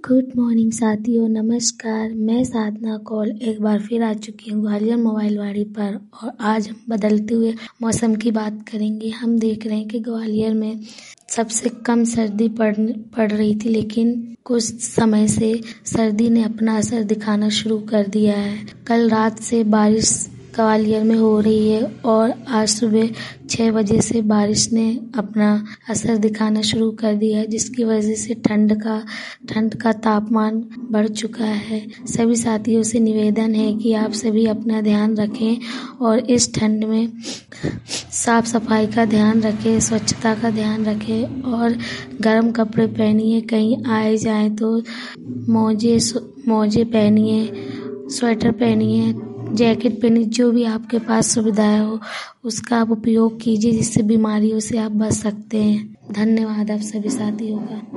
Good morning साथियों, नमस्कार। मैं साधना कौल एक बार फिर आ चुकी हूँ ग्वालियर मोबाइल वाड़ी पर और आज हम बदलते हुए मौसम की बात करेंगे। हम देख रहे हैं कि ग्वालियर में सबसे कम सर्दी पड़ रही थी, लेकिन कुछ समय से सर्दी ने अपना असर दिखाना शुरू कर दिया है। कल रात से बारिश ग्वालियर में हो रही है और आज सुबह 6 बजे से बारिश ने अपना असर दिखाना शुरू कर दिया है, जिसकी वजह से ठंड का तापमान बढ़ चुका है। सभी साथियों से निवेदन है कि आप सभी अपना ध्यान रखें और इस ठंड में साफ सफाई का ध्यान रखें, स्वच्छता का ध्यान रखें और गर्म कपड़े पहनिए। कहीं आए जाएं तो मोजे पहनिए, स्वेटर पहनिए, जैकेट पहनिए। जो भी आपके पास सुविधाएं हो उसका आप उपयोग कीजिए, जिससे बीमारियों से आप बच सकते हैं। धन्यवाद आप सभी साथियों का।